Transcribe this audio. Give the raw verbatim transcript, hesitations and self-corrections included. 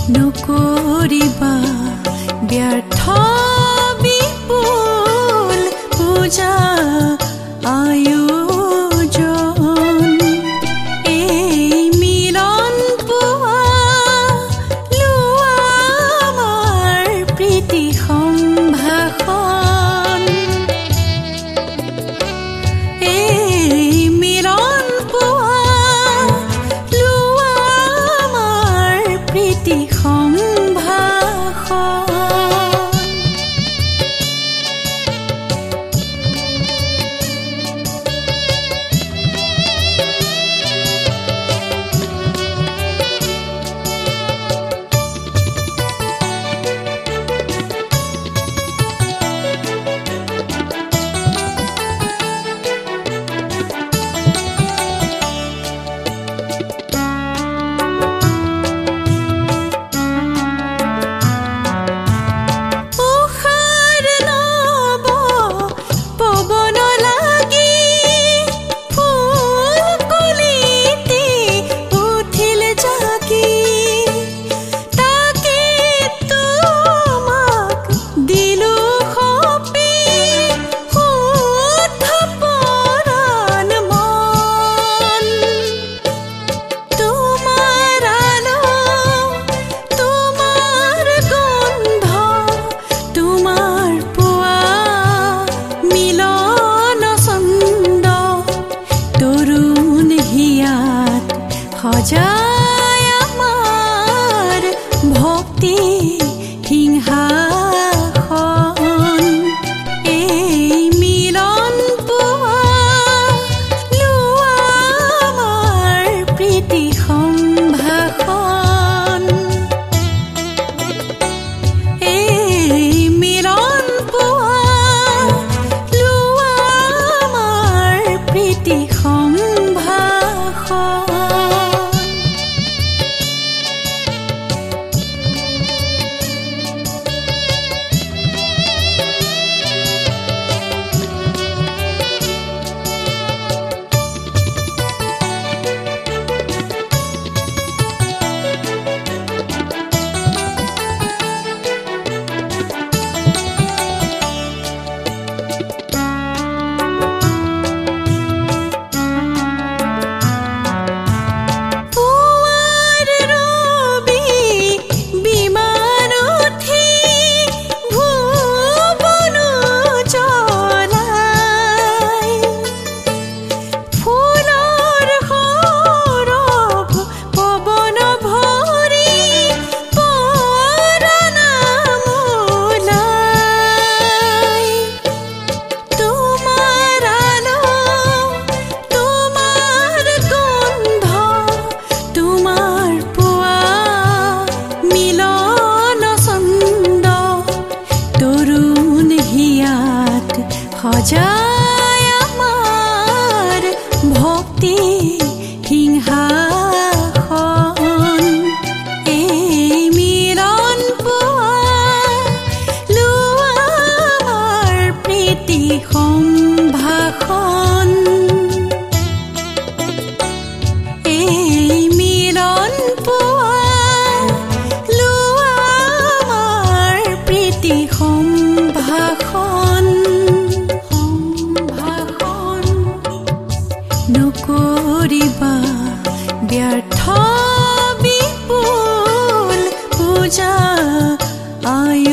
নকৰিবা ব্যৰ্থ বিপুল পূজা আয়োজন এই মিলন পোৱা লোৱা আমাৰ প্ৰীতি সম্ভাষণ এই মিলন পোৱা লোৱা আমাৰ প্ৰীতি সজায় আমাৰ ভক্তি সিংহাসন এই মিলন পোৱা লোৱা আমাৰ প্ৰীতি সম্ভাষণ এই মিলন পোৱা লোৱা আমাৰ প্ৰীতি সম্ভাষণ সজায় আমাৰ ভক্তি সিংহাসন এই মিলন পোৱা লোৱা আমাৰ প্ৰীতি সম্ভাষণ এই মিলন পোৱা লোৱা আমাৰ প্ৰীতি সম্ভাষণ নকৰিবা ব্যৰ্থ বিপুল পূজা আয়োজন।